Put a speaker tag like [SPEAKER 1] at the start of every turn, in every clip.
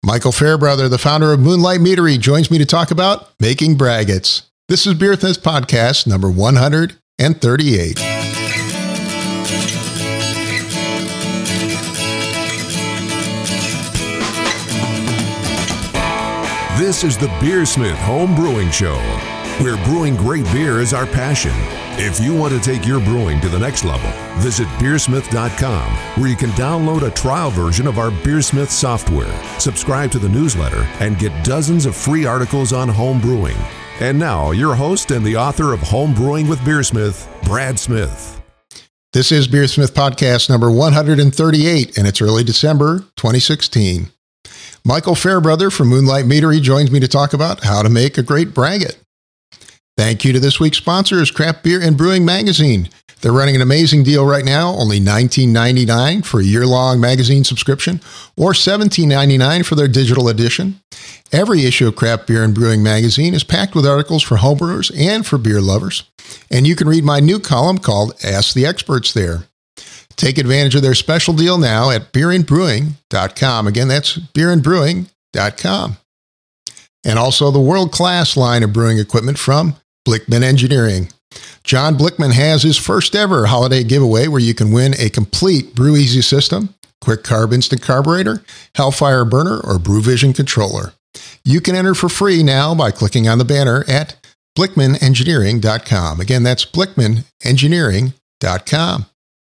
[SPEAKER 1] Michael Fairbrother, the founder of Moonlight Meadery, joins me to talk about making braggots. This is Beer Smith Podcast number 138.
[SPEAKER 2] This is the Beer Smith Home Brewing Show, where brewing great beer is our passion. If you want to take your brewing to the next level, visit beersmith.com, where you can download a trial version of our Beersmith software, subscribe to the newsletter, and get dozens of free articles on home brewing. And now, your host and the author of Home Brewing with Beersmith, Brad Smith.
[SPEAKER 1] This is Beer Smith Podcast number 138, and it's early December 2016. Michael Fairbrother from Moonlight Meadery joins me to talk about how to make a great braggot. Thank you to this week's sponsors, Craft Beer and Brewing Magazine. They're running an amazing deal right now, only $19.99 for a year-long magazine subscription, or $17.99 for their digital edition. Every issue of Craft Beer and Brewing Magazine is packed with articles for homebrewers and for beer lovers. And you can read my new column called Ask the Experts there. Take advantage of their special deal now at beerandbrewing.com. Again, that's beerandbrewing.com. And also the world-class line of brewing equipment from Blickman Engineering. John Blickman has his first ever holiday giveaway where you can win a complete Brew Easy system, Quick Carb Instant Carburetor, Hellfire Burner, or Brew Vision controller. You can enter for free now by clicking on the banner at blickmanengineering.com. Again, that's blickmanengineering.com.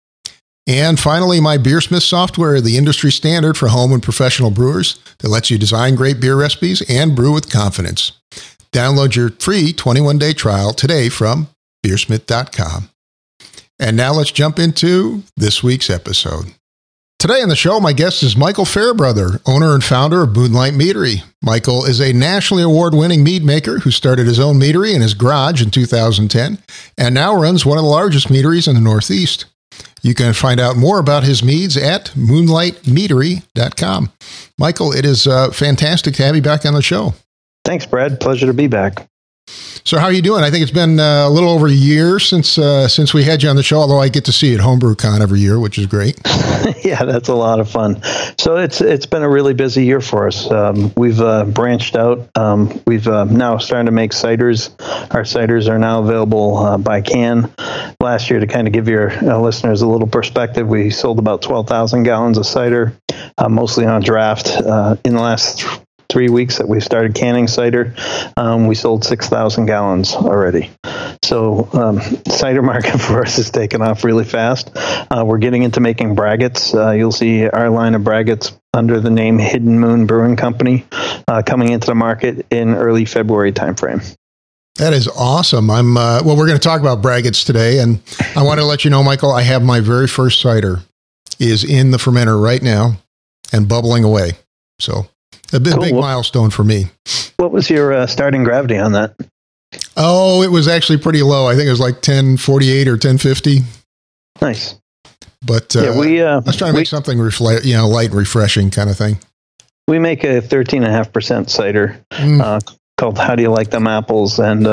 [SPEAKER 1] And finally, my Beersmith software, the industry standard for home and professional brewers that lets you design great beer recipes and brew with confidence. Download your free 21-day trial today from beersmith.com. And now let's jump into this week's episode. Today on the show, my guest is Michael Fairbrother, owner and founder of Moonlight Meadery. Michael is a nationally award-winning mead maker who started his own meadery in his garage in 2010 and now runs one of the largest meaderies in the Northeast. You can find out more about his meads at moonlightmeadery.com. Michael, it is fantastic to have you back on the show.
[SPEAKER 3] Thanks, Brad. Pleasure to be back.
[SPEAKER 1] So how are you doing? I think it's been a little over a year since we had you on the show, although I get to see you at HomebrewCon every year, which is great.
[SPEAKER 3] Yeah, that's a lot of fun. So it's been a really busy year for us. We've branched out. We've now started to make ciders. Our ciders are now available by can. Last year, to kind of give your listeners a little perspective, we sold about 12,000 gallons of cider, mostly on draft. In the last 3 weeks that we started canning cider, we sold 6,000 gallons already. So cider market for us has taken off really fast. We're getting into making braggots. You'll see our line of braggots under the name Hidden Moon Brewing Company coming into the market in early February timeframe.
[SPEAKER 1] That is awesome. We're going to talk about braggots today, and I want to let you know, Michael, I have my very first cider is in the fermenter right now and bubbling away. So a big milestone for me.
[SPEAKER 3] What was your starting gravity on that?
[SPEAKER 1] Oh, it was actually pretty low. I think it was like 1048 or 1050.
[SPEAKER 3] Nice.
[SPEAKER 1] But I was trying to make something light and refreshing kind of thing.
[SPEAKER 3] We make a 13.5% cider called How Do You Like Them Apples? And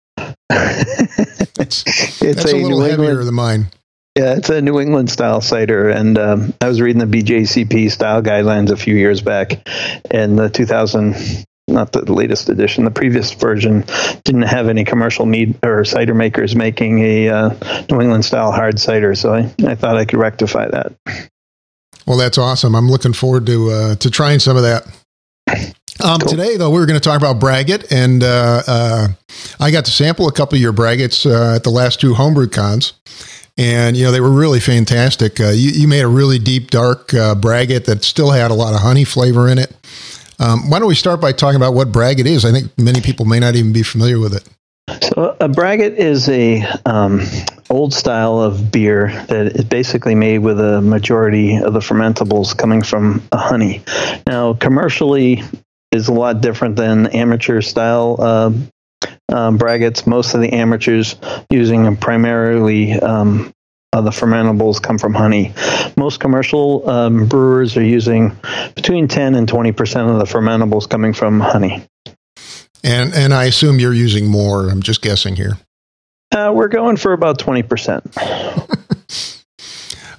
[SPEAKER 1] it's a little heavier than mine.
[SPEAKER 3] Yeah, it's a New England style cider, and I was reading the BJCP style guidelines a few years back, and the 2000, not the latest edition, the previous version didn't have any commercial mead or cider makers making a New England style hard cider, so I thought I could rectify that.
[SPEAKER 1] Well, that's awesome. I'm looking forward to trying some of that. Cool. Today, though, we're going to talk about braggot, and I got to sample a couple of your braggots at the last two homebrew cons. And, they were really fantastic. You made a really deep, dark braggot that still had a lot of honey flavor in it. Why don't we start by talking about what braggot is? I think many people may not even be familiar with it.
[SPEAKER 3] So a braggot is a old style of beer that is basically made with a majority of the fermentables coming from honey. Now, commercially is a lot different than amateur style braggots. Most of the amateurs using primarily the fermentables come from honey. Most commercial brewers are using between 10 and 20% of the fermentables coming from honey.
[SPEAKER 1] And I assume you're using more. I'm just guessing here.
[SPEAKER 3] We're going for about 20%.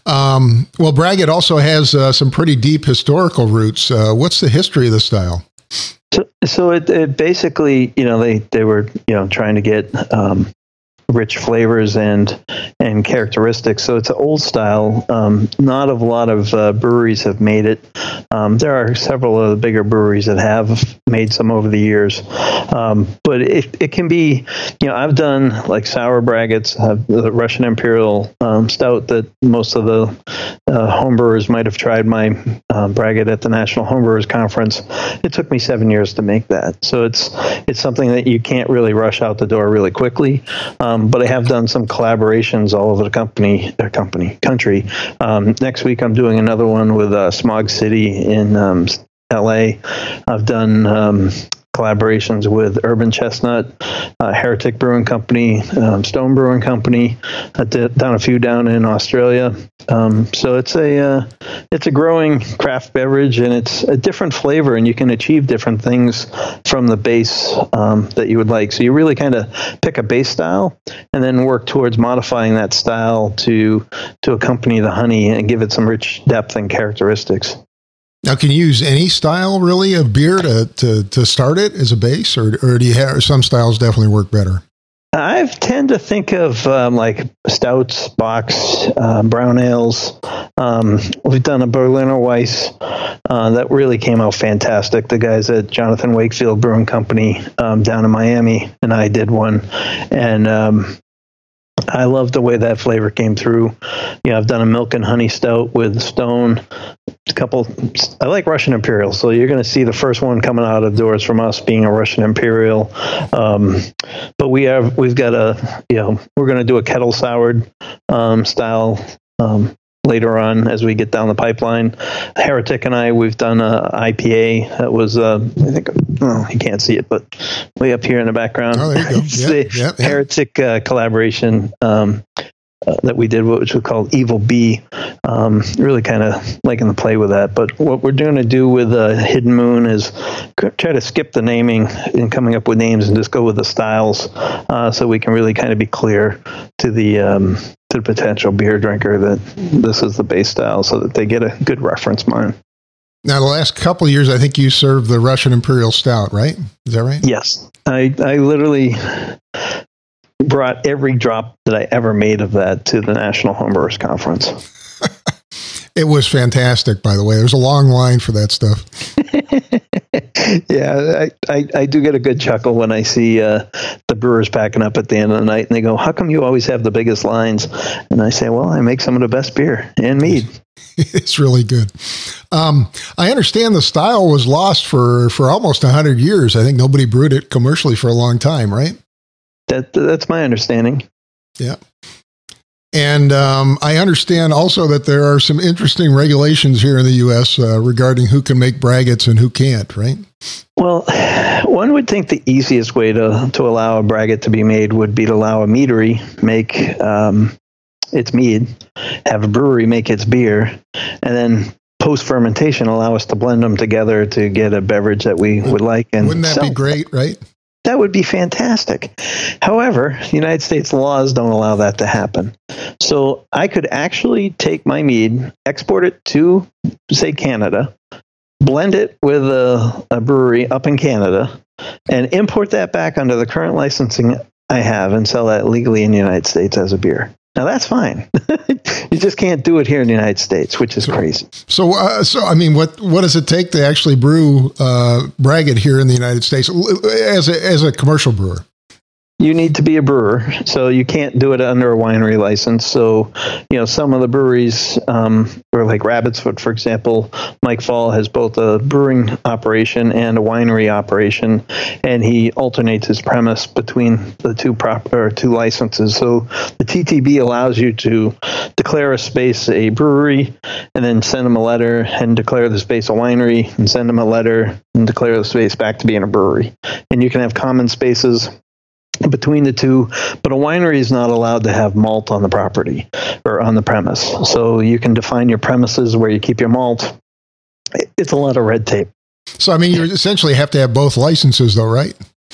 [SPEAKER 1] Well, Braggot also has some pretty deep historical roots. What's the history of the style?
[SPEAKER 3] So it basically, they were, trying to get rich flavors and characteristics. So it's an old style. Not a lot of breweries have made it. There are several of the bigger breweries that have made some over the years. But it can be, I've done like sour braggots, the Russian Imperial Stout that most of the homebrewers might have tried my braggot at the National Homebrewers Conference. It took me 7 years to make that. So it's something that you can't really rush out the door really quickly. But I have done some collaborations all over the country. Next week, I'm doing another one with Smog City in LA. I've done collaborations with Urban Chestnut, Heretic Brewing Company, Stone Brewing Company. I've done a few down in Australia. So it's a growing craft beverage, and it's a different flavor, and you can achieve different things from the base that you would like. So you really kind of pick a base style and then work towards modifying that style to accompany the honey and give it some rich depth and characteristics.
[SPEAKER 1] Now, can you use any style really of beer to start it as a base, or do you have some styles definitely work better?
[SPEAKER 3] I tend to think of like stouts, bocks, brown ales. We've done a Berliner Weiss that really came out fantastic. The guys at Jonathan Wakefield Brewing Company down in Miami and I did one, and I love the way that flavor came through. I've done a milk and honey stout with Stone. I like Russian Imperial, so you're going to see the first one coming out of the doors from us being a Russian Imperial. But we've got we're going to do a kettle soured style later on as we get down the pipeline. Heretic and we've done a IPA that was, I think, you can't see it, but way up here in the background.
[SPEAKER 1] Oh, there you go.
[SPEAKER 3] It's the Heretic collaboration that we did, which was called Evil Bee. Really kind of liking the play with that. But what we're going to do with Hidden Moon is try to skip the naming and coming up with names and just go with the styles, so we can really kind of be clear to the potential beer drinker that this is the base style, so that they get a good reference point.
[SPEAKER 1] Now, the last couple of years, I think you served the Russian Imperial Stout, right? Is that right?
[SPEAKER 3] Yes. I literally brought every drop that I ever made of that to the National Homebrewers Conference.
[SPEAKER 1] It was fantastic, by the way. There's a long line for that stuff.
[SPEAKER 3] Yeah, I do get a good chuckle when I see the brewers packing up at the end of the night, and they go, "How come you always have the biggest lines?" And I say, "Well, I make some of the best beer and mead."
[SPEAKER 1] It's really good. I understand the style was lost for almost 100 years. I think nobody brewed it commercially for a long time, right?
[SPEAKER 3] That's my understanding.
[SPEAKER 1] Yeah. And I understand also that there are some interesting regulations here in the U.S. Regarding who can make braggots and who can't, right? Well,
[SPEAKER 3] one would think the easiest way to allow a braggot to be made would be to allow a meadery make its mead, have a brewery make its beer, and then post-fermentation allow us to blend them together to get a beverage that we would like. And
[SPEAKER 1] wouldn't that be great, right?
[SPEAKER 3] That would be fantastic. However, United States laws don't allow that to happen. So I could actually take my mead, export it to, say, Canada, blend it with a brewery up in Canada, and import that back under the current licensing I have and sell that legally in the United States as a beer. Now, that's fine. You just can't do it here in the United States, which is crazy.
[SPEAKER 1] So I mean, what does it take to actually brew braggot here in the United States as a commercial brewer?
[SPEAKER 3] You need to be a brewer, so you can't do it under a winery license. So, some of the breweries, or like Rabbit's Foot, for example, Mike Fall has both a brewing operation and a winery operation, and he alternates his premise between the two licenses. So the TTB allows you to declare a space a brewery, and then send them a letter and declare the space a winery, and send them a letter and declare the space back to being a brewery. And you can have common spaces between the two, but a winery is not allowed to have malt on the property or on the premise. So you can define your premises where you keep your malt. It's a lot of red tape.
[SPEAKER 1] So, I mean, you essentially have to have both licenses though, right?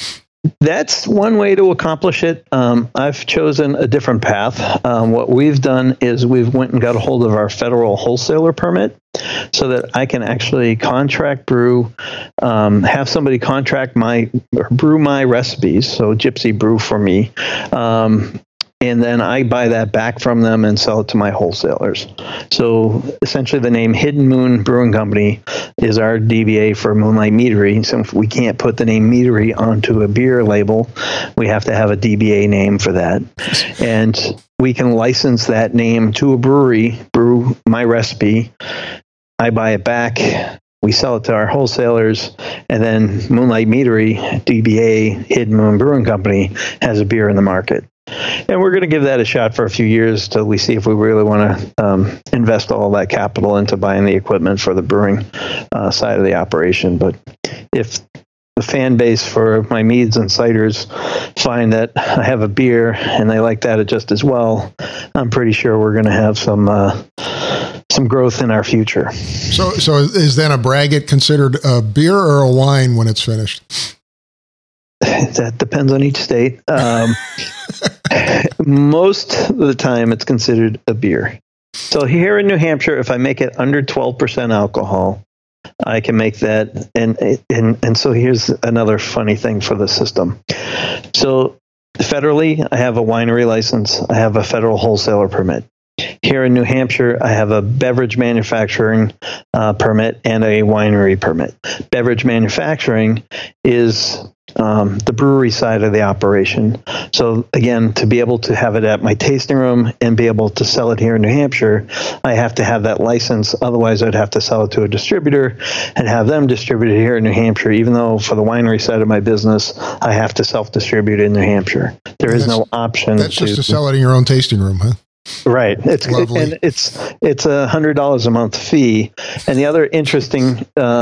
[SPEAKER 3] That's one way to accomplish it. I've chosen a different path. What we've done is we've went and got a hold of our federal wholesaler permit so that I can actually contract brew, have somebody contract brew my recipes, so Gypsy brew for me. And then I buy that back from them and sell it to my wholesalers. So essentially the name Hidden Moon Brewing Company is our DBA for Moonlight Meadery. So if we can't put the name Meadery onto a beer label, we have to have a DBA name for that. And we can license that name to a brewery, brew my recipe. I buy it back. We sell it to our wholesalers, and then Moonlight Meadery, DBA, Hidden Moon Brewing Company, has a beer in the market. And we're going to give that a shot for a few years till we see if we really want to invest all that capital into buying the equipment for the brewing side of the operation. But if the fan base for my meads and ciders find that I have a beer and they like that just as well, I'm pretty sure we're going to have some growth in our future.
[SPEAKER 1] So is then a braggot considered a beer or a wine when it's finished?
[SPEAKER 3] That depends on each state. Most of the time it's considered a beer. So here in New Hampshire, if I make it under 12% alcohol, I can make that. And so here's another funny thing for the system. So federally, I have a winery license. I have a federal wholesaler permit. Here in New Hampshire, I have a beverage manufacturing permit and a winery permit. Beverage manufacturing is the brewery side of the operation. So again, to be able to have it at my tasting room and be able to sell it here in New Hampshire, I have to have that license. Otherwise, I'd have to sell it to a distributor and have them distribute it here in New Hampshire, even though for the winery side of my business, I have to self-distribute in New Hampshire. There is no option.
[SPEAKER 1] That's just to sell it in your own tasting room, huh?
[SPEAKER 3] Right. It's
[SPEAKER 1] lovely.
[SPEAKER 3] And it's $100 a month fee. And the other interesting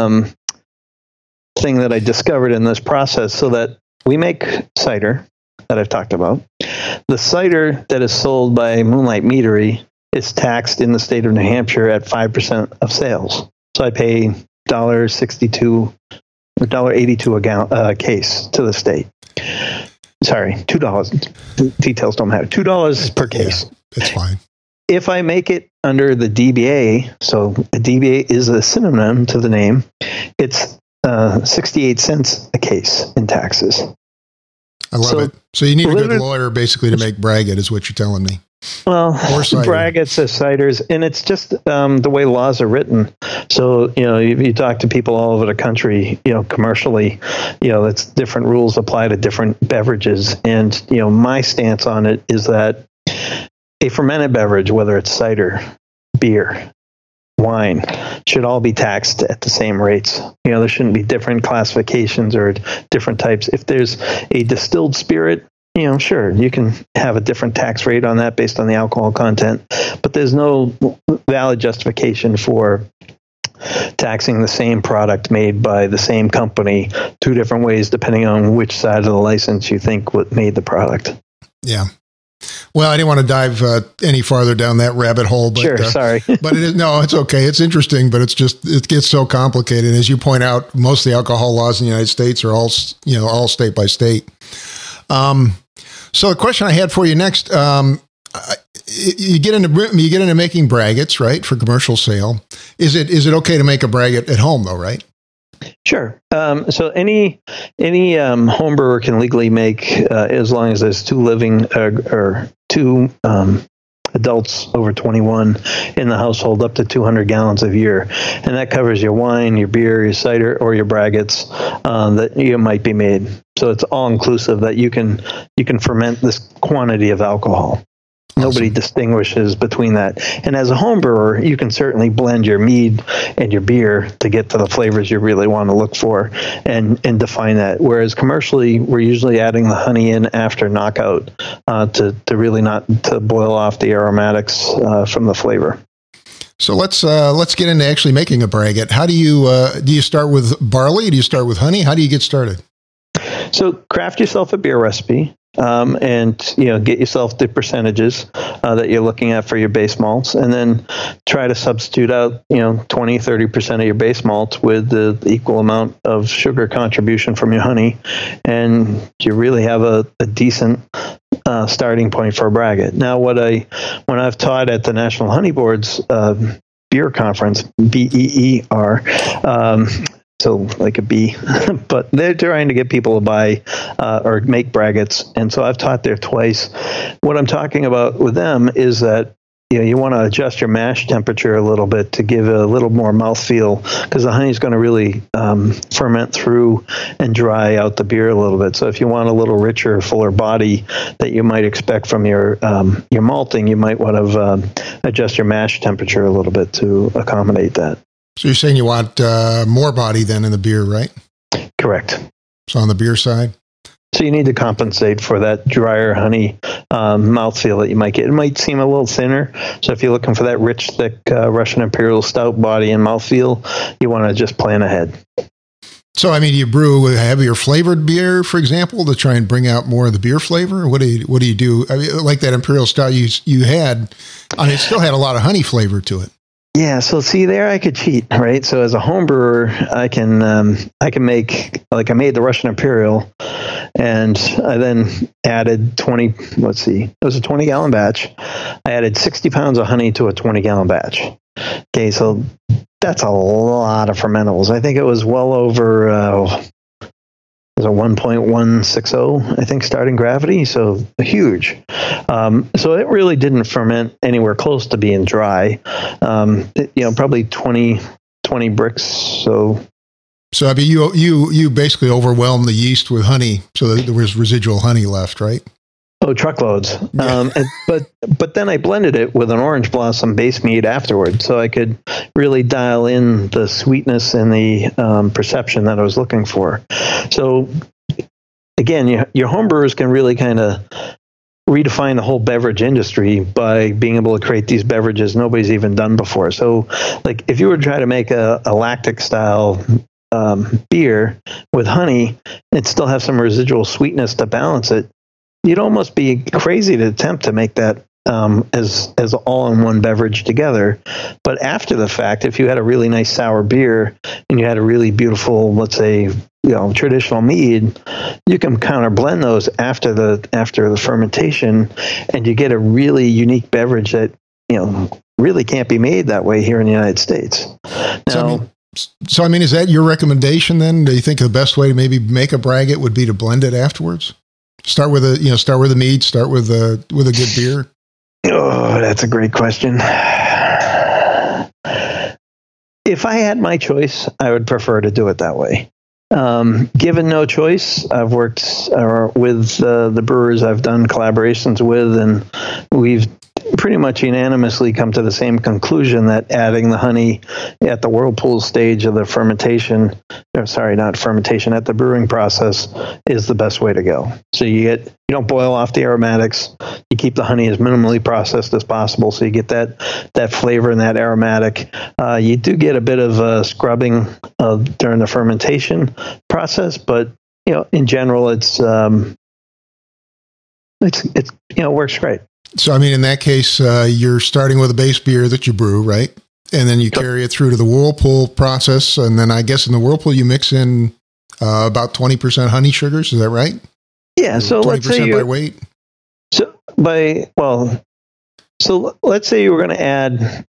[SPEAKER 3] thing that I discovered in this process, so that we make cider that I've talked about. The cider that is sold by Moonlight Meadery is taxed in the state of New Hampshire at 5% of sales. So I pay $1.62 or $1.82 a case to the state. Sorry, $2. Details don't matter. $2 per case.
[SPEAKER 1] Yeah, it's fine.
[SPEAKER 3] If I make it under the DBA, so the DBA is a synonym to the name, it's 68 cents a case in taxes.
[SPEAKER 1] I love it. So you need a good lawyer basically to make braggot is what you're telling me.
[SPEAKER 3] Well, braggots are ciders, and it's just the way laws are written. So, you talk to people all over the country, commercially, that's different rules apply to different beverages. And, my stance on it is that a fermented beverage, whether it's cider, beer, wine, should all be taxed at the same rates. There shouldn't be different classifications or different types. If there's a distilled spirit, sure, you can have a different tax rate on that based on the alcohol content, but there's no valid justification for taxing the same product made by the same company two different ways, depending on which side of the license you think made the product.
[SPEAKER 1] Yeah. Well, I didn't want to dive any farther down that rabbit hole. But,
[SPEAKER 3] sure, sorry.
[SPEAKER 1] But it's okay. It's interesting, but it gets so complicated. As you point out, most of the alcohol laws in the United States are all state by state. So the question I had for you next, you get into making braggots, right, for commercial sale. Is it okay to make a braggot at home though, right?
[SPEAKER 3] Sure. So any home brewer can legally make, as long as there's two adults over 21 in the household, up to 200 gallons of beer, and that covers your wine, your beer, your cider, or your braggots that you might be made. So it's all inclusive that you can ferment this quantity of alcohol. Awesome. Nobody distinguishes between that. And as a home brewer, you can certainly blend your mead and your beer to get to the flavors you really want to look for and define that. Whereas commercially, we're usually adding the honey in after knockout to really not to boil off the aromatics from the flavor.
[SPEAKER 1] So let's get into actually making a braggot. How do you start with barley? Do you start with honey? How do you get started?
[SPEAKER 3] So craft yourself a beer recipe. and get yourself the percentages that you're looking at for your base malts, and then try to substitute out 20-30% of your base malt with the equal amount of sugar contribution from your honey, and you really have a decent starting point for a braggot. Now, when I've taught at the National Honey Board's beer conference, BEER, so like a bee, but they're trying to get people to buy or make braggots, and so I've taught there twice. What I'm talking about with them is that you want to adjust your mash temperature a little bit to give a little more mouthfeel, because the honey is going to really ferment through and dry out the beer a little bit. So if you want a little richer, fuller body that you might expect from your malting, you might want to adjust your mash temperature a little bit to accommodate that.
[SPEAKER 1] So you're saying you want more body than in the beer, right?
[SPEAKER 3] Correct.
[SPEAKER 1] So on the beer side?
[SPEAKER 3] So you need to compensate for that drier honey mouthfeel that you might get. It might seem a little thinner. So if you're looking for that rich, thick Russian Imperial Stout body and mouthfeel, you want to just plan ahead.
[SPEAKER 1] So, I mean, you brew a heavier flavored beer, for example, to try and bring out more of the beer flavor? What do you do? I mean, like that Imperial Stout you had, I mean, it still had a lot of honey flavor to it.
[SPEAKER 3] Yeah, so see there I could cheat, right? So as a home brewer, I can make, like I made the Russian Imperial, and I then added it was a 20-gallon batch. I added 60 pounds of honey to a 20-gallon batch. Okay, so that's a lot of fermentables. I think it was well over it was a 1.160, I think, starting gravity, so huge. So it really didn't ferment anywhere close to being dry. Probably 20 bricks. So
[SPEAKER 1] I mean, you basically overwhelmed the yeast with honey, so that there was residual honey left, right?
[SPEAKER 3] Oh, truckloads.
[SPEAKER 1] Yeah.
[SPEAKER 3] But then I blended it with an orange blossom base mead afterward, so I could really dial in the sweetness and the perception that I was looking for. So again, your home brewers can really kind of redefine the whole beverage industry by being able to create these beverages nobody's even done before. So like if you were trying to make a lactic style beer with honey and still have some residual sweetness to balance it, you'd almost be crazy to attempt to make that as all-in-one beverage together. But after the fact, if you had a really nice sour beer and you had a really beautiful, let's say, traditional mead, you can counter blend those after the fermentation, and you get a really unique beverage that really can't be made that way here in the United States. Now,
[SPEAKER 1] So I mean, is that your recommendation then? Do you think the best way to maybe make a braggot would be to blend it afterwards? Start with a mead, start with a good beer.
[SPEAKER 3] Oh, that's a great question. If I had my choice, I would prefer to do it that way. Given no choice, I've worked with the brewers I've done collaborations with, and we've pretty much unanimously come to the same conclusion that adding the honey at the whirlpool stage of the fermentation, at the brewing process is the best way to go. So you don't boil off the aromatics. You keep the honey as minimally processed as possible, so you get that flavor and that aromatic. You do get a bit of scrubbing during the fermentation process, but in general, it works great.
[SPEAKER 1] So, I mean, in that case, you're starting with a base beer that you brew, right? And then you carry it through to the whirlpool process. And then I guess in the whirlpool, you mix in about 20% honey sugars. Is that right?
[SPEAKER 3] Yeah. So
[SPEAKER 1] 20%
[SPEAKER 3] let's say
[SPEAKER 1] by weight.
[SPEAKER 3] So let's say you were going to add,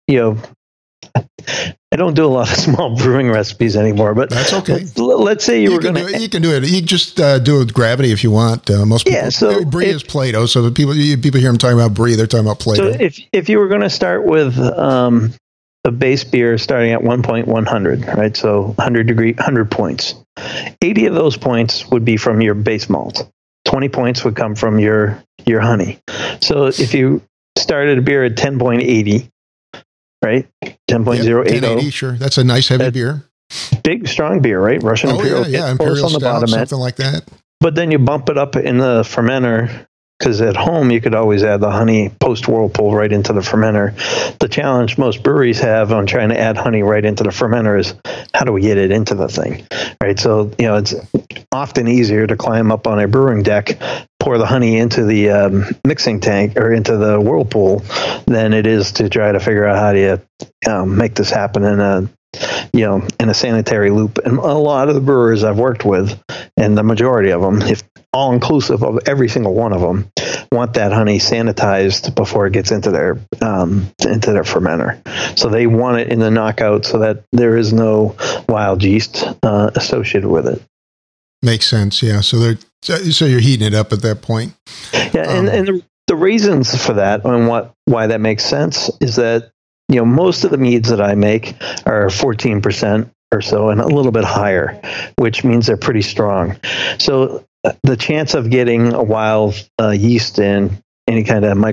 [SPEAKER 3] I don't do a lot of small brewing recipes anymore, but
[SPEAKER 1] that's okay.
[SPEAKER 3] Let's say you were going to.
[SPEAKER 1] You can do it. You just do it with gravity if you want. Most people.
[SPEAKER 3] Yeah. So
[SPEAKER 1] brie is Play-Doh. So the people hear them talking about brie, they're talking about Play-Doh.
[SPEAKER 3] So if you were going to start with a base beer starting at 1.100, right? So 100 points. 80 of those points would be from your base malt. 20 points would come from your honey. So if you started a beer at 10.80. Right? 10.080.
[SPEAKER 1] Sure. That's a nice heavy beer.
[SPEAKER 3] Big, strong beer, right? Russian Imperial.
[SPEAKER 1] Yeah, Imperial on the bottom, something like that.
[SPEAKER 3] But then you bump it up in the fermenter, because at home you could always add the honey post-whirlpool right into the fermenter. The challenge most breweries have on trying to add honey right into the fermenter is, how do we get it into the thing? Right? So, it's often easier to climb up on a brewing deck pour the honey into the mixing tank or into the whirlpool than it is to try to figure out how to make this happen in a sanitary loop. And a lot of the brewers I've worked with, and the majority of them, if all inclusive of every single one of them, want that honey sanitized before it gets into their fermenter. So they want it in the knockout so that there is no wild yeast associated with it.
[SPEAKER 1] Makes sense. Yeah. So you're heating it up at that point.
[SPEAKER 3] Yeah. And the reasons for that and why that makes sense is that, most of the meads that I make are 14% or so and a little bit higher, which means they're pretty strong. So the chance of getting a wild yeast and any kind of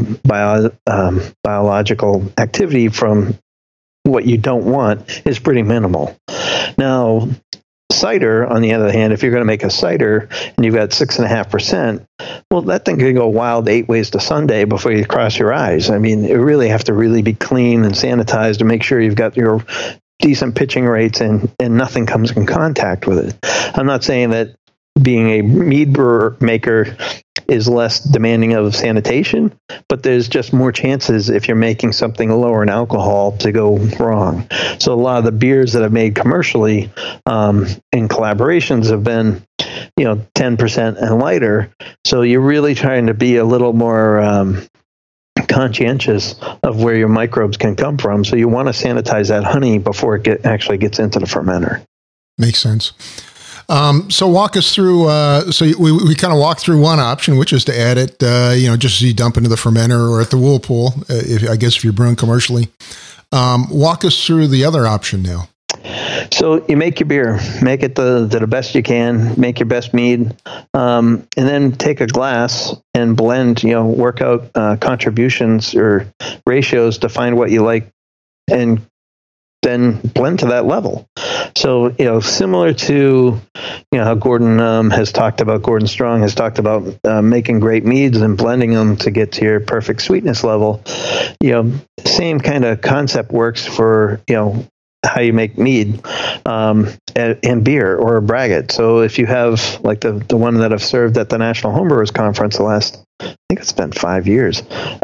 [SPEAKER 3] biological activity from what you don't want is pretty minimal. Now, cider, on the other hand, if you're going to make a cider and you've got 6.5%, well, that thing could go wild 8 ways to Sunday before you cross your eyes. I mean, you really have to really be clean and sanitized to make sure you've got your decent pitching rates and nothing comes in contact with it. I'm not saying that being a mead brewer maker is less demanding of sanitation, but there's just more chances if you're making something lower in alcohol to go wrong. So a lot of the beers that I've made commercially in collaborations have been 10% and lighter. So you're really trying to be a little more conscientious of where your microbes can come from. So you want to sanitize that honey before it actually gets into the fermenter.
[SPEAKER 1] Makes sense. So walk us through, we kind of walked through one option, which is to add it, just as you dump into the fermenter or at the whirlpool, if you're brewing commercially. Walk us through the other option now.
[SPEAKER 3] So you make your beer, make it the best you can, make your best mead, and then take a glass and blend, work out contributions or ratios to find what you like and then blend to that level. So, similar to, how Gordon Strong has talked about making great meads and blending them to get to your perfect sweetness level, same kind of concept works for, how you make mead and beer or a braggot. So if you have like the one that I've served at the National Homebrewers Conference the last, I think it's been 5 years.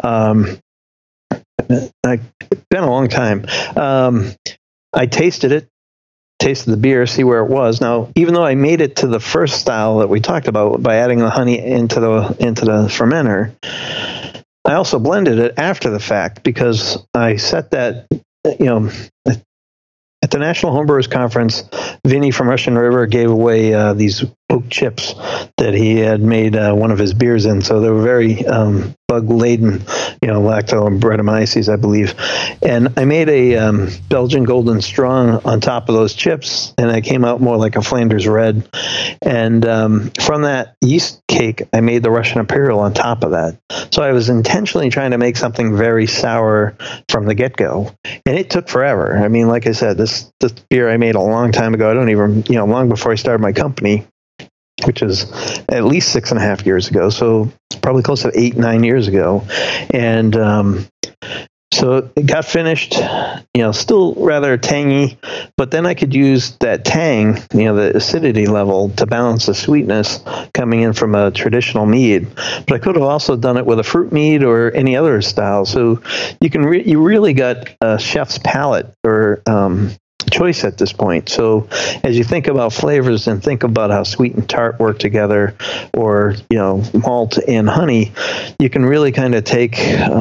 [SPEAKER 3] It's been a long time. I tasted the beer, see where it was. Now, even though I made it to the first style that we talked about by adding the honey into the fermenter, I also blended it after the fact because I set that, at the National Homebrewers Conference, Vinny from Russian River gave away these oak chips that he had made one of his beers in. So they were very bug-laden, Lactobrettanomyces, I believe. And I made a Belgian Golden Strong on top of those chips, and it came out more like a Flanders Red. And from that yeast cake, I made the Russian Imperial on top of that. So I was intentionally trying to make something very sour from the get-go. And it took forever. I mean, like I said, this beer I made a long time ago. I don't even, long before I started my company, which is at least 6.5 years ago. So it's probably close to 8-9 years ago. And so it got finished, still rather tangy, but then I could use that tang, the acidity level to balance the sweetness coming in from a traditional mead. But I could have also done it with a fruit mead or any other style. So you really got a chef's palate or choice at this point. So as you think about flavors and think about how sweet and tart work together, or malt and honey, you can really kind of take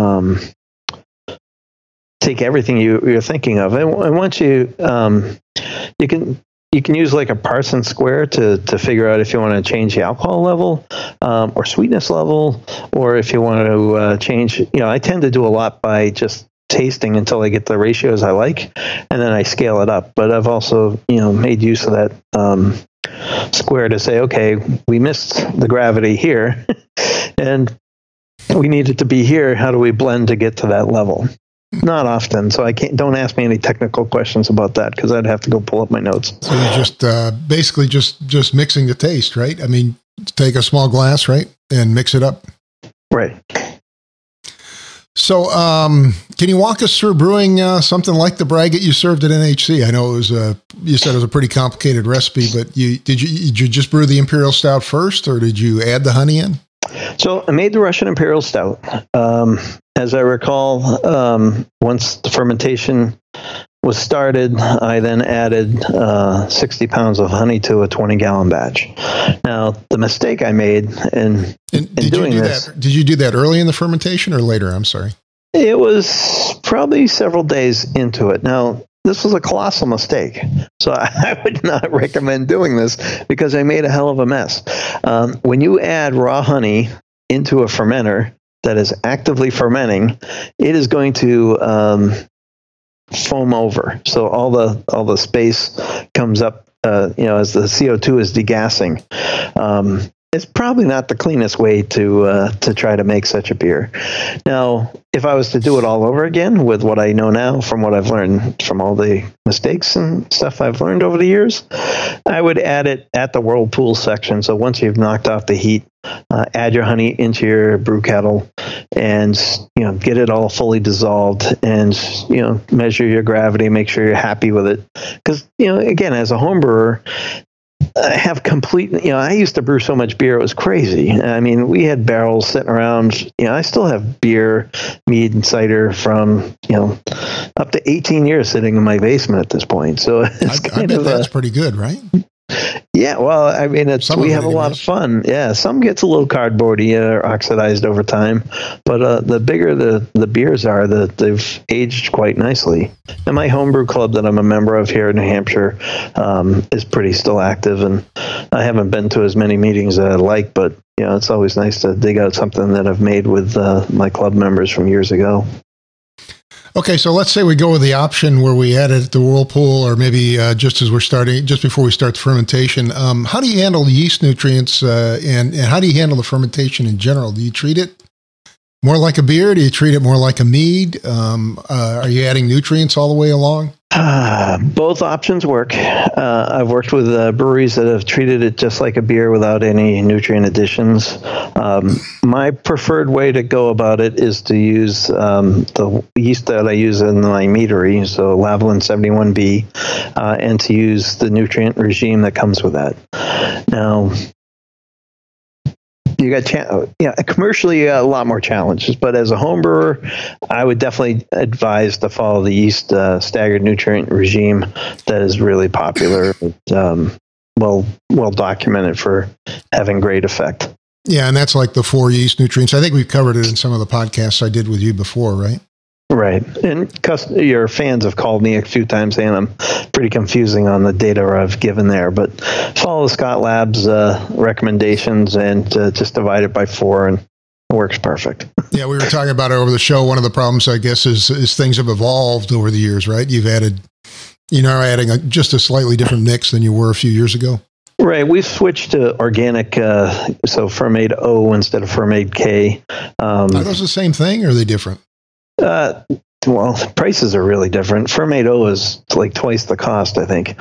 [SPEAKER 3] everything you're thinking of, and once you can use like a Parsons square to figure out if you want to change the alcohol level or sweetness level, or if you want to change. I tend to do a lot by just tasting until I get the ratios I like, and then I scale it up. But I've also made use of that square to say, okay, we missed the gravity here, and we need it to be here. How do we blend to get to that level? Not often, so I can't. Don't ask me any technical questions about that because I'd have to go pull up my notes.
[SPEAKER 1] So you're just basically just mixing the taste, right? I mean, take a small glass, right, and mix it up.
[SPEAKER 3] Right.
[SPEAKER 1] So, can you walk us through brewing something like the braggot you served at NHC? I know it was you said it was a pretty complicated recipe, but did you just brew the Imperial Stout first, or did you add the honey in?
[SPEAKER 3] So I made the Russian Imperial Stout. As I recall, once the fermentation was started, I then added 60 pounds of honey to a 20-gallon batch. Now, the mistake I made in doing this...
[SPEAKER 1] Did you do that early in the fermentation or later? I'm sorry.
[SPEAKER 3] It was probably several days into it. Now, this was a colossal mistake. So I would not recommend doing this because I made a hell of a mess. When you add raw honey into a fermenter that is actively fermenting, it is going to foam over. So all the space comes up, as the CO2 is degassing. It's probably not the cleanest way to try to make such a beer. Now, if I was to do it all over again with what I know now from what I've learned from all the mistakes and stuff I've learned over the years, I would add it at the whirlpool section. So once you've knocked off the heat, add your honey into your brew kettle and, get it all fully dissolved and, measure your gravity, make sure you're happy with it. Because, again, as a home brewer, I have I used to brew so much beer, it was crazy. I mean, we had barrels sitting around, I still have beer, mead, and cider from, up to 18 years sitting in my basement at this point. So it's
[SPEAKER 1] I bet that's pretty good, right?
[SPEAKER 3] Yeah, well, I mean, we have a lot of fun. Yeah, some gets a little cardboardy or oxidized over time, but the bigger the beers are, they've aged quite nicely. And my homebrew club that I'm a member of here in New Hampshire is pretty still active, and I haven't been to as many meetings as I'd like, but it's always nice to dig out something that I've made with my club members from years ago.
[SPEAKER 1] Okay, so let's say we go with the option where we add it at the whirlpool, or maybe just before we start the fermentation. How do you handle the yeast nutrients, and how do you handle the fermentation in general? Do you treat it more like a beer? Do you treat it more like a mead? Are you adding nutrients all the way along?
[SPEAKER 3] Both options work. I've worked with breweries that have treated it just like a beer without any nutrient additions. My preferred way to go about it is to use the yeast that I use in my meadery, so Lalvin 71B, and to use the nutrient regime that comes with that. Now, you got commercially a lot more challenges, but as a home brewer, I would definitely advise to follow the yeast staggered nutrient regime that is really popular, well documented for having great effect.
[SPEAKER 1] Yeah, and that's like the 4 yeast nutrients. I think we've covered it in some of the podcasts I did with you before, right?
[SPEAKER 3] Right. And your fans have called me a few times saying I'm pretty confusing on the data I've given there, but follow the Scott Labs recommendations and just divide it by 4 and it works perfect.
[SPEAKER 1] Yeah, we were talking about it over the show. One of the problems, I guess, is things have evolved over the years, right? You're adding just a slightly different mix than you were a few years ago.
[SPEAKER 3] Right. We've switched to organic, so Fermade O instead of Fermade K.
[SPEAKER 1] Are those the same thing or are they different?
[SPEAKER 3] Well, prices are really different. Fermade O is like twice the cost, I think.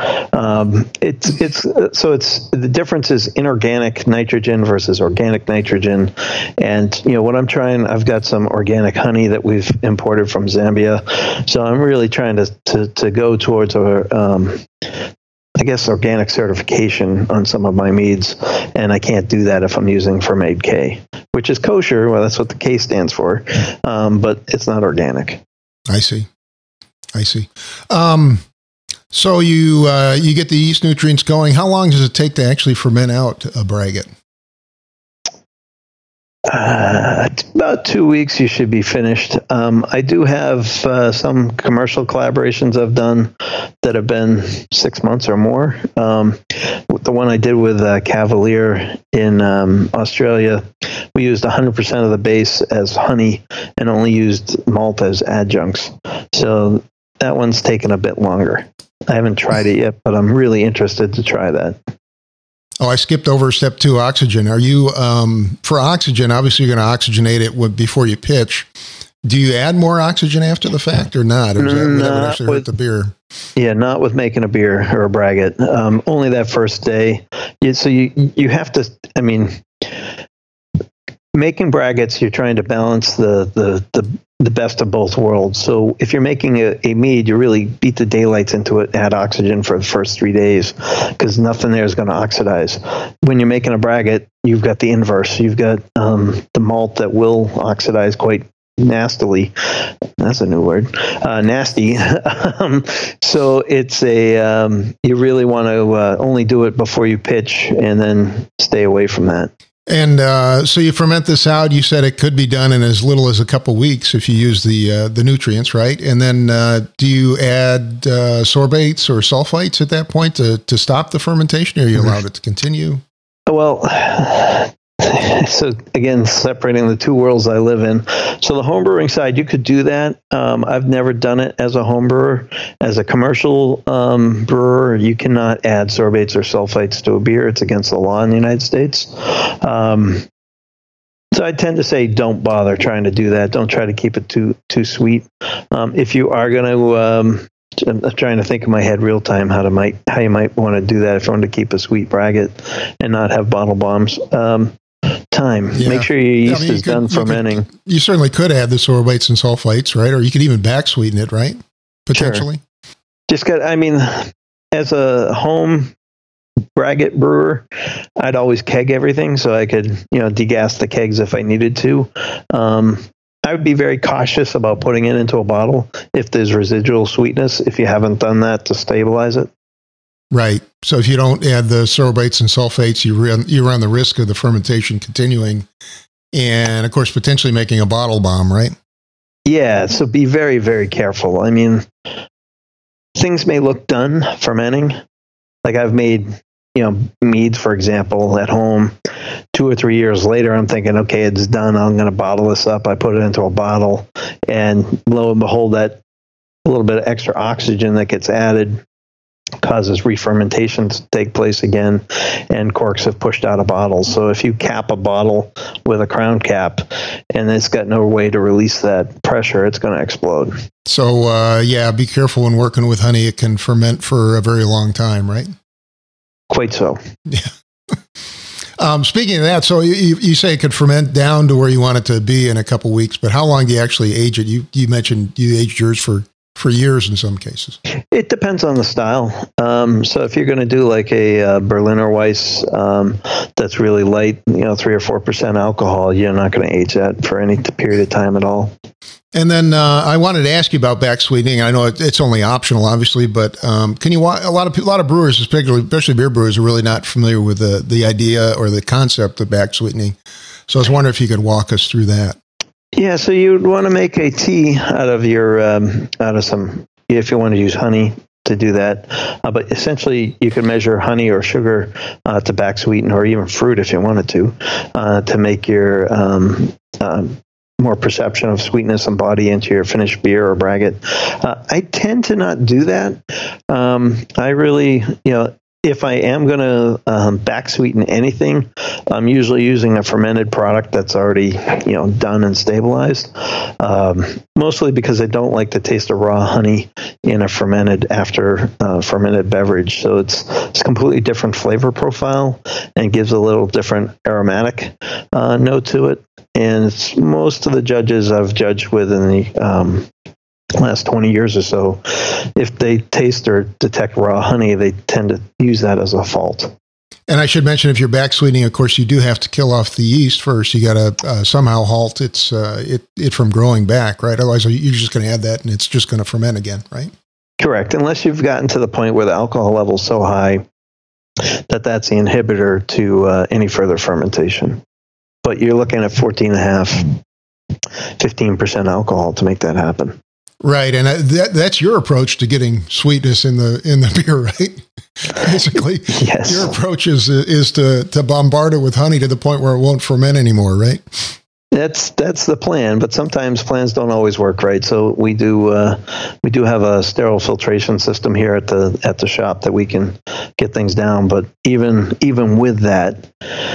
[SPEAKER 3] The difference is inorganic nitrogen versus organic nitrogen. And, what I'm trying, I've got some organic honey that we've imported from Zambia. So I'm really trying to go towards organic certification on some of my meads, and I can't do that if I'm using Fermade K, which is kosher. Well, that's what the K stands for, but it's not organic.
[SPEAKER 1] I see. So you get the yeast nutrients going. How long does it take to actually ferment out a braggot?
[SPEAKER 3] About 2 weeks, you should be finished. I do have some commercial collaborations I've done that have been 6 months or more. The one I did with Cavalier in Australia, we used 100% of the base as honey and only used malt as adjuncts. So that one's taken a bit longer. I haven't tried it yet, but I'm really interested to try that.
[SPEAKER 1] Oh, I skipped over step 2, oxygen. Are you, for oxygen, obviously you're going to oxygenate it before you pitch. Do you add more oxygen after the fact or not? Or would that actually hurt the beer?
[SPEAKER 3] Yeah, not with making a beer or a braggot. Only that first day. So you have to, making braggots, you're trying to balance the the best of both worlds. So if you're making a mead, you really beat the daylights into it, add oxygen for the first 3 days, because nothing there is going to oxidize. When you're making a braggot, you've got the inverse. You've got the malt that will oxidize quite nastily. That's a new word. Nasty. So it's you really want to only do it before you pitch, and then stay away from that.
[SPEAKER 1] And so you ferment this out. You said it could be done in as little as a couple weeks if you use the nutrients, right? And then do you add sorbates or sulfites at that point to stop the fermentation, or are you allowed it to continue?
[SPEAKER 3] Well, so again, separating the two worlds I live in. So the homebrewing side, you could do that. I've never done it as a homebrewer. As a commercial brewer, you cannot add sorbates or sulfites to a beer. It's against the law in the United States. So I tend to say don't bother trying to do that. Don't try to keep it too sweet. If you are going to I'm trying to think in my head real time how you might want to do that if you want to keep a sweet braggot and not have bottle bombs. Make sure your yeast is done fermenting.
[SPEAKER 1] You certainly could add the sorbates and sulfites, right? Or you could even back sweeten it, right? Potentially.
[SPEAKER 3] Sure. As a home braggot brewer, I'd always keg everything so I could, degas the kegs if I needed to. I would be very cautious about putting it into a bottle if there's residual sweetness, if you haven't done that to stabilize it.
[SPEAKER 1] Right. So if you don't add the sorbates and sulfates, you run the risk of the fermentation continuing and, of course, potentially making a bottle bomb, right?
[SPEAKER 3] Yeah. So be very, very careful. I mean, things may look done fermenting. Like I've made, meads, for example, at home. 2 or 3 years later, I'm thinking, okay, it's done. I'm going to bottle this up. I put it into a bottle, and lo and behold, that little bit of extra oxygen that gets added causes re-fermentation to take place again, and corks have pushed out of bottles. So if you cap a bottle with a crown cap and it's got no way to release that pressure, it's going to explode.
[SPEAKER 1] So, be careful when working with honey. It can ferment for a very long time, right?
[SPEAKER 3] Quite so.
[SPEAKER 1] Yeah. Speaking of that, so you say it could ferment down to where you want it to be in a couple weeks, but how long do you actually age it? You mentioned you aged yours for years in some cases.
[SPEAKER 3] It depends on the style. So if you're going to do like a Berliner Weiss that's really light, 3 or 4% alcohol, you're not going to age that for any period of time at all.
[SPEAKER 1] And then I wanted to ask you about back sweetening. I know it's only optional, obviously, but can you? A lot of brewers, especially beer brewers, are really not familiar with the idea or the concept of back sweetening. So I was wondering if you could walk us through that.
[SPEAKER 3] Yeah, so you'd want to make a tea out of some, if you want to use honey to do that. But essentially, you can measure honey or sugar to back sweeten, or even fruit if you wanted to make your more perception of sweetness and body into your finished beer or braggot. I tend to not do that. I really, if I am going to back sweeten anything, I'm usually using a fermented product that's already, done and stabilized. Mostly because I don't like the taste of raw honey in a fermented beverage. So it's a completely different flavor profile and gives a little different aromatic note to it. And it's most of the judges I've judged with in the last 20 years or so, if they taste or detect raw honey, they tend to use that as a fault.
[SPEAKER 1] And I should mention, if you're back sweetening, of course, you do have to kill off the yeast first. You got to somehow halt it from growing back, right? Otherwise, you're just going to add that, and it's just going to ferment again, right?
[SPEAKER 3] Correct, unless you've gotten to the point where the alcohol level is so high that's the inhibitor to any further fermentation. But you're looking at 14.5, 15% alcohol to make that happen.
[SPEAKER 1] Right, and that's your approach to getting sweetness in the beer, right? Basically,
[SPEAKER 3] yes.
[SPEAKER 1] Your approach is to bombard it with honey to the point where it won't ferment anymore, right?
[SPEAKER 3] That's the plan, but sometimes plans don't always work, right? So we do have a sterile filtration system here at the shop that we can get things down. But even with that,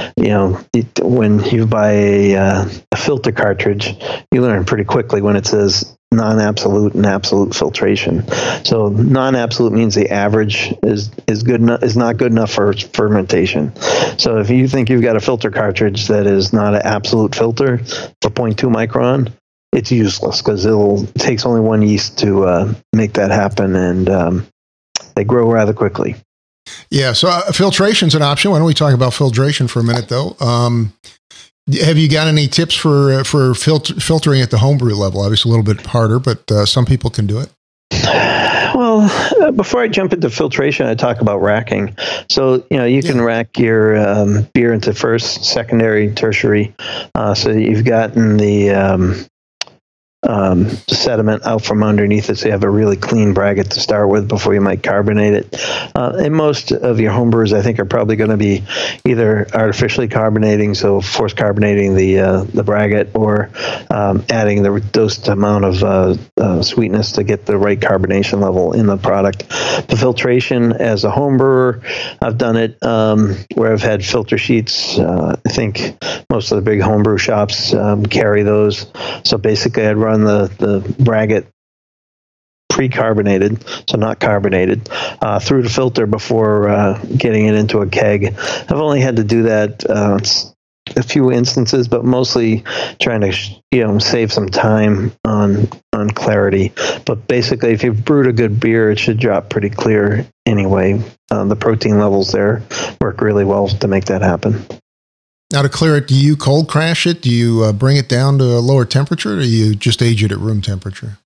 [SPEAKER 3] when you buy a filter cartridge, you learn pretty quickly when it says non-absolute and absolute filtration. So non-absolute means the average is not good enough for fermentation. So if you think you've got a filter cartridge that is not an absolute filter for 0.2 micron, it's useless because it takes only one yeast to make that happen, and they grow rather quickly.
[SPEAKER 1] Yeah, so filtration's an option. Why don't we talk about filtration for a minute, though? Have you got any tips for filtering at the homebrew level? Obviously, a little bit harder, but some people can do it.
[SPEAKER 3] Well, before I jump into filtration, I talk about racking. So, you can rack your beer into first, secondary, tertiary. So you've gotten the sediment out from underneath it, so you have a really clean braggot to start with before you might carbonate it. And most of your homebrewers, I think, are probably going to be either artificially carbonating, so force carbonating the braggot, or adding the dosed amount of sweetness to get the right carbonation level in the product. The filtration, as a homebrewer, I've done it where I've had filter sheets. I think most of the big homebrew shops carry those. So basically, I'd run the braggot pre-carbonated, so not carbonated, through the filter before getting it into a keg. I've only had to do that a few instances, but mostly trying to save some time on clarity. But basically, if you've brewed a good beer, it should drop pretty clear anyway. The protein levels there work really well to make that happen.
[SPEAKER 1] Now, to clear it, do you cold crash it? Do you bring it down to a lower temperature, or do you just age it at room temperature?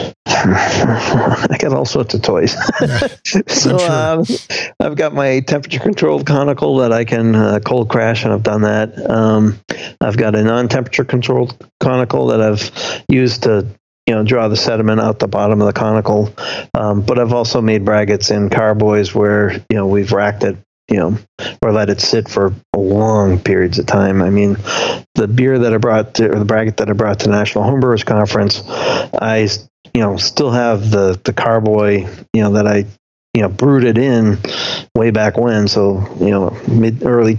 [SPEAKER 3] I got all sorts of toys.
[SPEAKER 1] Yeah,
[SPEAKER 3] So sure. I've got my temperature-controlled conical that I can cold crash, and I've done that. I've got a non-temperature controlled conical that I've used to draw the sediment out the bottom of the conical. But I've also made braggots in carboys where we've racked it, or let it sit for long periods of time. I mean, the beer that I brought or the braggot that I brought to the National Homebrewers Conference, I still have the carboy that I brewed it in way back when. So early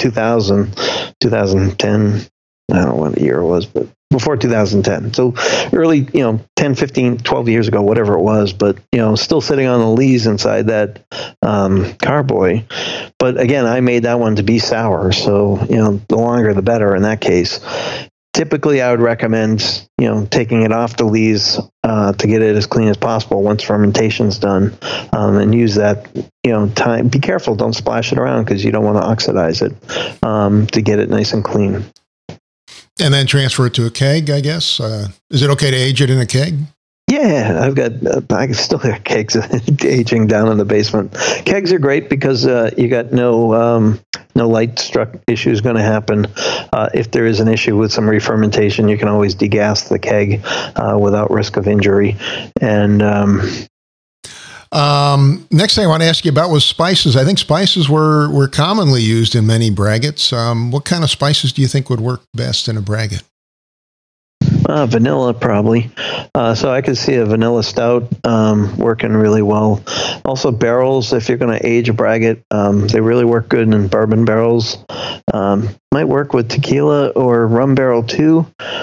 [SPEAKER 3] 2010. I don't know what the year it was, but before 2010. So early, 10, 15, 12 years ago, whatever it was, but, still sitting on the lees inside that carboy. But again, I made that one to be sour. So, the longer the better in that case. Typically, I would recommend, taking it off the lees to get it as clean as possible once fermentation's done, and use that, time. Be careful, don't splash it around because you don't want to oxidize it to get it nice and clean.
[SPEAKER 1] And then transfer it to a keg, I guess. Is it okay to age it in a keg?
[SPEAKER 3] Yeah, I still got kegs aging down in the basement. Kegs are great because you got no light struck issues going to happen. If there is an issue with some re-fermentation, you can always degas the keg without risk of injury. And
[SPEAKER 1] next thing I want to ask you about was spices. I think spices were commonly used in many braggots. What kind of spices do you think would work best in a braggot?
[SPEAKER 3] Vanilla, probably. So I could see a vanilla stout working really well. Also, barrels, if you're going to age a braggot, they really work good in bourbon barrels. Might work with tequila or rum barrel, too.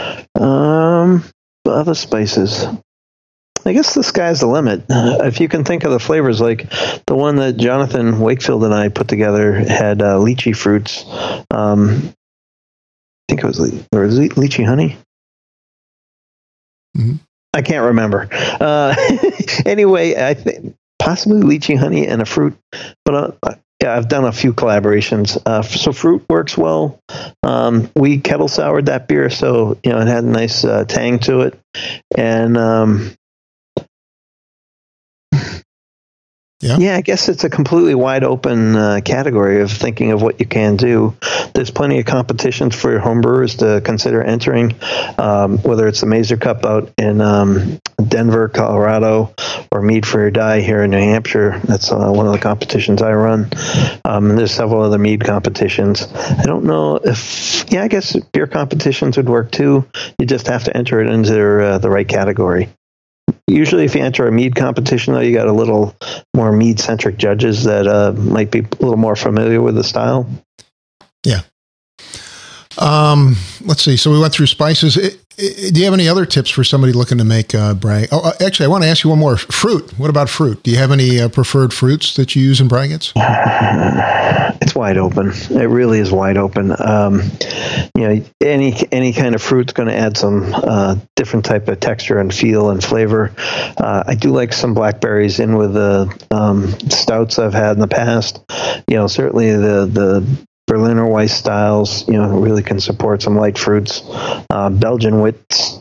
[SPEAKER 3] Other spices. I guess the sky's the limit. If you can think of the flavors, like the one that Jonathan Wakefield and I put together had lychee fruits. I think it was lychee honey.
[SPEAKER 1] Mm-hmm.
[SPEAKER 3] I can't remember. Anyway, I think possibly lychee honey and a fruit. But yeah, I've done a few collaborations. So fruit works well. We kettle soured that beer, so it had a nice tang to it, and yeah, I guess it's a completely wide open category of thinking of what you can do. There's plenty of competitions for your homebrewers to consider entering, whether it's the Mazer Cup out in Denver, Colorado, or Mead for Your Die here in New Hampshire. That's one of the competitions I run. And there's several other mead competitions. I don't know if, I guess beer competitions would work too. You just have to enter it into the right category. Usually, if you enter a mead competition, though, you got a little more mead-centric judges that might be a little more familiar with the style.
[SPEAKER 1] Yeah. Let's see. So we went through spices. Do you have any other tips for somebody looking to make brag? Oh, actually, I want to ask you one more. Fruit. What about fruit? Do you have any preferred fruits that you use in braggots?
[SPEAKER 3] It's wide open. It really is wide open. Any kind of fruit's going to add some different type of texture and feel and flavor. I do like some blackberries in with the stouts I've had in the past. Certainly the Berliner Weiss styles, really can support some light fruits. Belgian wits,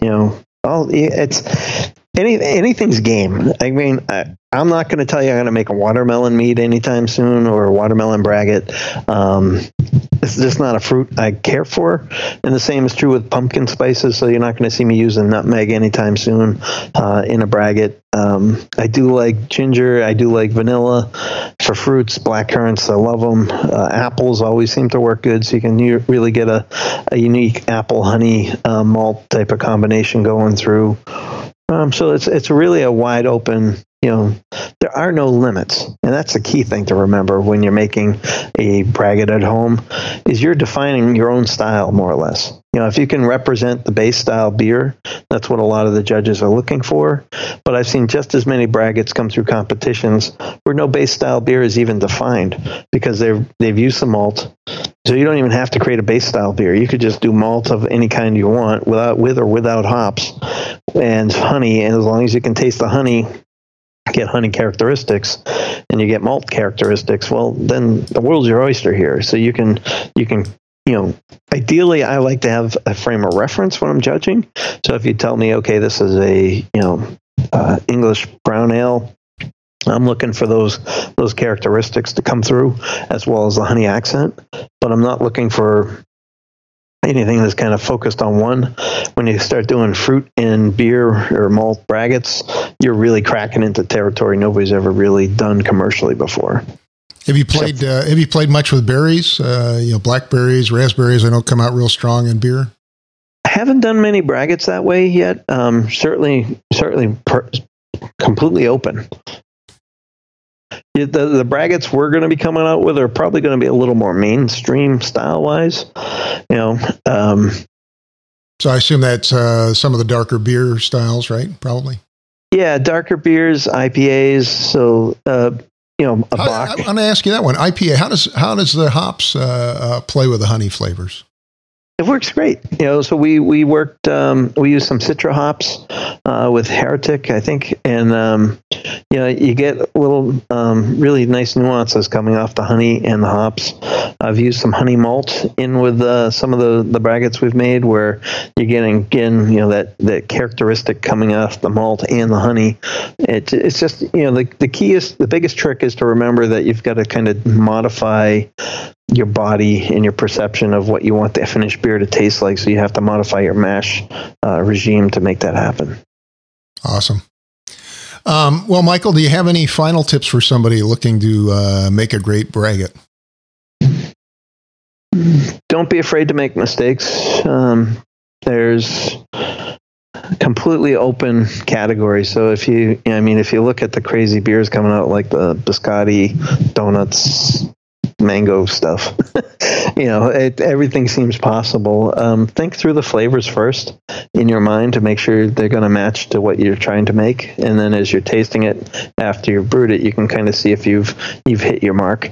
[SPEAKER 3] anything's game. I mean, I'm not going to tell you I'm going to make a watermelon mead anytime soon or a watermelon braggot. It's just not a fruit I care for. And the same is true with pumpkin spices. So you're not going to see me using nutmeg anytime soon in a braggot. I do like ginger. I do like vanilla for fruits. Blackcurrants, I love them. Apples always seem to work good. So you can really get a unique apple honey malt type of combination going through. So it's really a wide open, there are no limits. And that's the key thing to remember when you're making a braggot at home is you're defining your own style more or less. If you can represent the base style beer, that's what a lot of the judges are looking for. But I've seen just as many braggots come through competitions where no base style beer is even defined because they've used the malt. So you don't even have to create a base style beer. You could just do malt of any kind you want with or without hops and honey. And as long as you can taste the honey, get honey characteristics, and you get malt characteristics, well, then the world's your oyster here. So you can ideally, I like to have a frame of reference when I'm judging. So if you tell me, okay, this is a English brown ale, I'm looking for those characteristics to come through, as well as the honey accent. But I'm not looking for anything that's kind of focused on one. When you start doing fruit and beer or malt braggots, you're really cracking into territory nobody's ever really done commercially before.
[SPEAKER 1] Have you played much with berries? Blackberries, raspberries, I know come out real strong in beer.
[SPEAKER 3] I haven't done many braggots that way yet. Certainly completely open. The braggots we're going to be coming out with are probably going to be a little more mainstream style wise.
[SPEAKER 1] So I assume that's some of the darker beer styles, right? Probably.
[SPEAKER 3] Yeah, darker beers, IPAs. So a Bock.
[SPEAKER 1] I want to ask you that one. IPA. How does the hops play with the honey flavors?
[SPEAKER 3] It works great. So we worked, we used some Citra hops with Heretic, I think. And, you get little really nice nuances coming off the honey and the hops. I've used some honey malt in with some of the braggots we've made where you're getting, again, that characteristic coming off the malt and the honey. It's just, the key is, the biggest trick is to remember that you've got to kind of modify your body and your perception of what you want the finished beer to taste like. So you have to modify your mash regime to make that happen.
[SPEAKER 1] Awesome. Well, Michael, do you have any final tips for somebody looking to make a great braggot?
[SPEAKER 3] Don't be afraid to make mistakes. There's completely open category. So if you look at the crazy beers coming out like the biscotti, donuts, mango stuff, everything seems possible. Think through the flavors first in your mind to make sure they're going to match to what you're trying to make, and then as you're tasting it after you've brewed it, you can kind of see if you've hit your mark.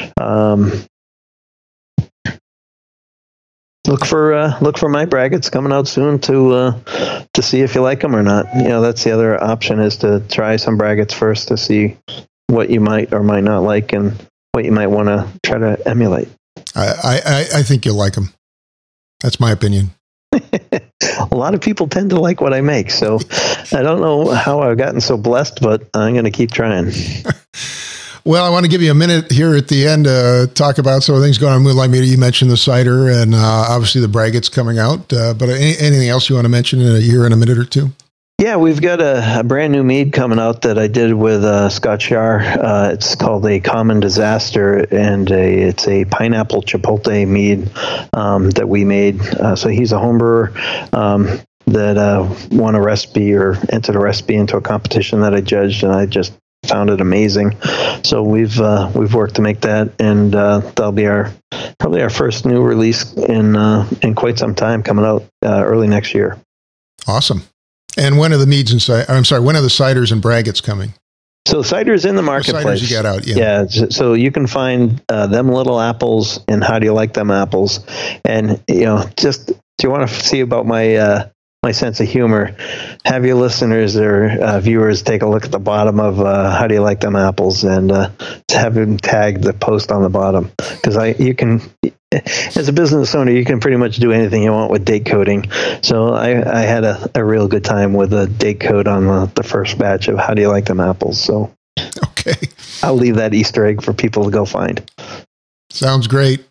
[SPEAKER 3] Look for my braggots coming out soon to see if you like them or not. That's the other option, is to try some braggots first to see what you might or might not like and what you might want to try to emulate.
[SPEAKER 1] I think you'll like them. That's my opinion.
[SPEAKER 3] A lot of people tend to like what I make, so I don't know how I've gotten so blessed, but I'm going to keep trying.
[SPEAKER 1] Well, I want to give you a minute here at the end to talk about some of the things going on in Moonlight Media. You mentioned the cider and obviously the braggots coming out, but anything else you want to mention here in a minute or two?
[SPEAKER 3] Yeah, we've got a brand new mead coming out that I did with Scott Shar. It's called A Common Disaster, and it's a pineapple chipotle mead that we made. So he's a homebrewer that won a recipe or entered a recipe into a competition that I judged, and I just found it amazing. So we've worked to make that, and that'll be probably our first new release in quite some time, coming out early next year.
[SPEAKER 1] Awesome. And when are the meads and when are the ciders and braggots coming?
[SPEAKER 3] So cider's in the marketplace.
[SPEAKER 1] Ciders you got out,
[SPEAKER 3] yeah. So you can find them little apples and How Do You Like Them apples. And, just, do you want to see about my my sense of humor? Have your listeners or viewers take a look at the bottom of How Do You Like Them apples, and have them tag the post on the bottom. Because you can, as a business owner, you can pretty much do anything you want with date coding. So I had a real good time with a date code on the first batch of How Do You Like Them apples. So
[SPEAKER 1] okay,
[SPEAKER 3] I'll leave that Easter egg for people to go find.
[SPEAKER 1] Sounds great.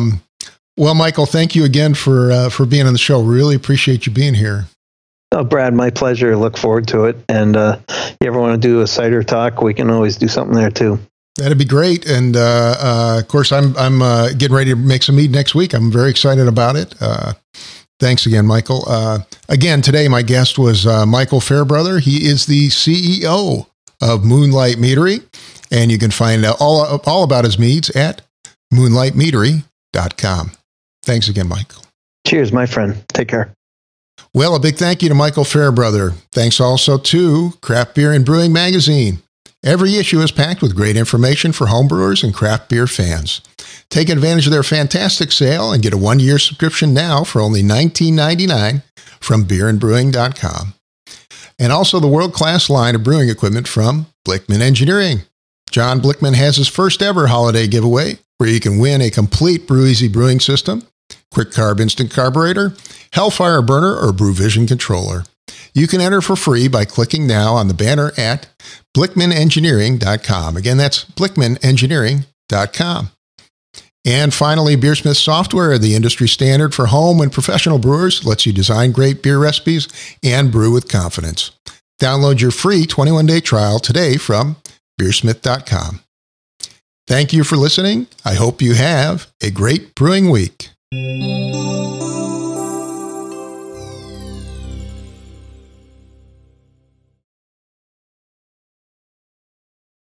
[SPEAKER 1] Well, Michael, thank you again for being on the show. Really appreciate you being here.
[SPEAKER 3] Oh, Brad, my pleasure. Look forward to it. And you ever want to do a cider talk, we can always do something there too.
[SPEAKER 1] That'd be great. And of course, I'm getting ready to make some mead next week. I'm very excited about it. Thanks again, Michael. Again, today my guest was Michael Fairbrother. He is the CEO of Moonlight Meadery, and you can find out all about his meads at moonlightmeadery.com. Thanks again, Michael.
[SPEAKER 3] Cheers, my friend. Take care.
[SPEAKER 1] Well, a big thank you to Michael Fairbrother. Thanks also to Craft Beer and Brewing Magazine. Every issue is packed with great information for homebrewers and craft beer fans. Take advantage of their fantastic sale and get a 1-year subscription now for only $19.99 from beerandbrewing.com. And also the world-class line of brewing equipment from Blickman Engineering. John Blickman has his first ever holiday giveaway where you can win a complete BrewEasy brewing system, Quick Carb Instant Carburetor, Hellfire burner, or BrewVision controller. You can enter for free by clicking now on the banner at BlickmanEngineering.com. Again, that's BlickmanEngineering.com. And finally, Beersmith software, the industry standard for home and professional brewers, lets you design great beer recipes and brew with confidence. Download your free 21-day trial today from Beersmith.com. Thank you for listening. I hope you have a great brewing week.